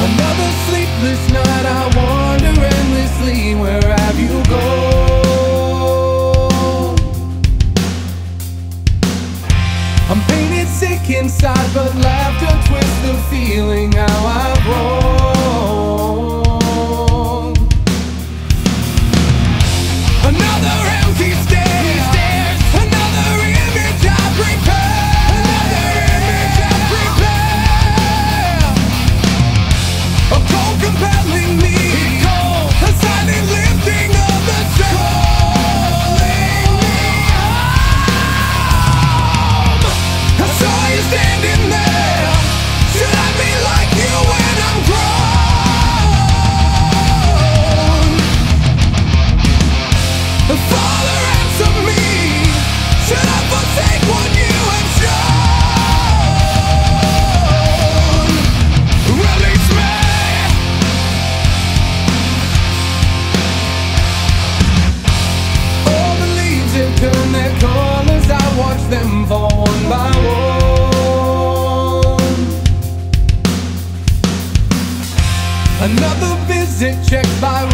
Another sleepless night, I wander endlessly. Where have you gone? I'm painted sick inside, but laughter twists the feeling how I've grown. Another empty stare, another image I prepare, another image I prepare. A cold compelling me, a silent lifting of the calling me home. I saw you standing there. Should I be like you when I'm grown? Father, answer me. Should I forsake what you have shown? Release me. All the leaves have turned their colors. I watch them fall one by one. Another visit checked by